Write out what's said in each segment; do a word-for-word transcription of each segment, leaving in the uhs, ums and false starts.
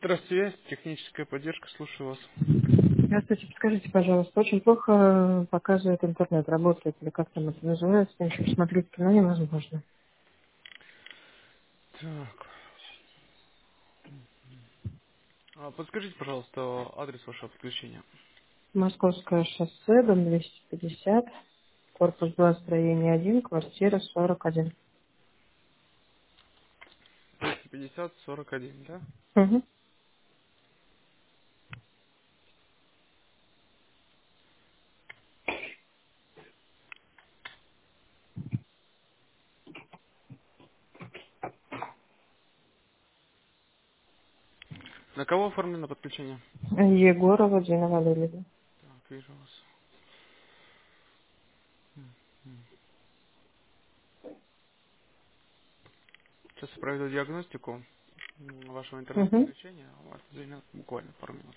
Здравствуйте, техническая поддержка, слушаю вас. Здравствуйте, подскажите, пожалуйста, очень плохо показывает интернет, работает или как там это называется, ничего посмотреть кино невозможно. Так, а подскажите, пожалуйста, адрес вашего подключения. Московское шоссе, дом двести пятьдесят, корпус два, строение один, квартира сорок один. двести пятьдесят сорок один, да? Угу. На кого оформлено подключение? Егорова Дина Валерьевна. Так, вижу вас. М. Сейчас я проведу диагностику м, вашего Угу. интернет-подключения. У вас займет буквально пару минут.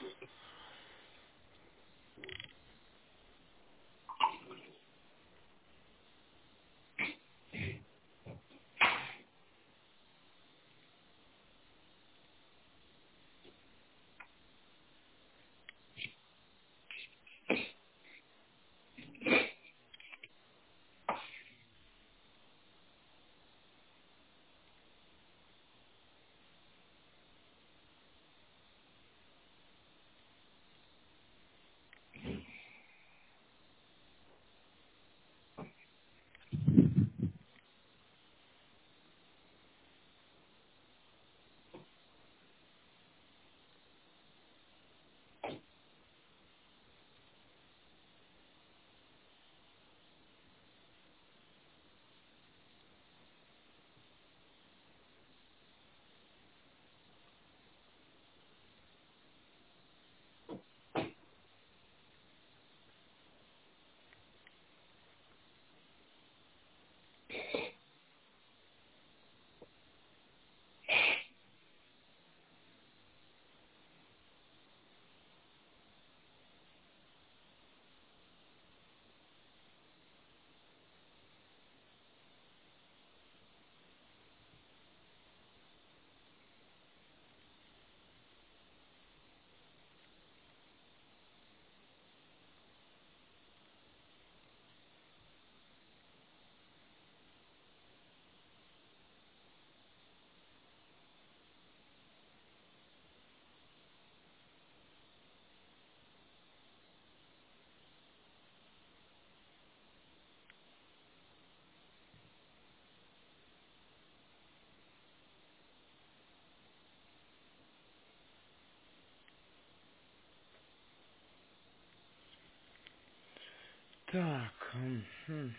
Так, м, м,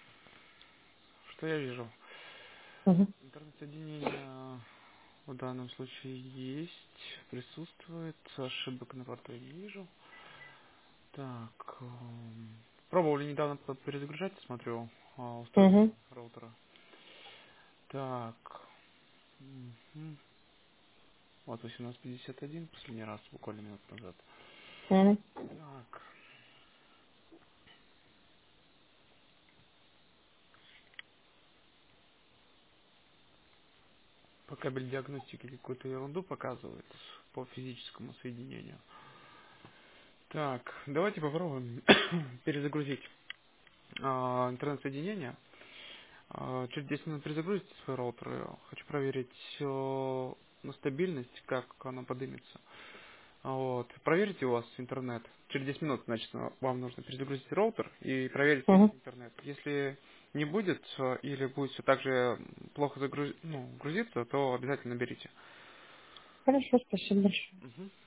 что я вижу? Угу. Интернет-соединение в данном случае есть, присутствует, ошибок на порту я не вижу. Так, эм, пробовали недавно п- перезагружать, смотрю, а, устройство Угу. роутера. Так, мгм. Вот восемнадцать пятьдесят один, последний раз, буквально минут назад. Угу. Так, по кабель диагностики какую-то ерунду показывает по физическому соединению. Так, давайте попробуем перезагрузить а, интернет-соединение. А, через десять минут перезагрузите свой роутер. Я хочу проверить э, на стабильность, как оно поднимется. Вот. Проверите у вас интернет. Через десять минут, значит, вам нужно перезагрузить роутер и проверить весь Угу. интернет. Если не будет э, или будет все так же плохо загруз... ну, грузиться, то обязательно наберите. Хорошо, спасибо большое. Мгм.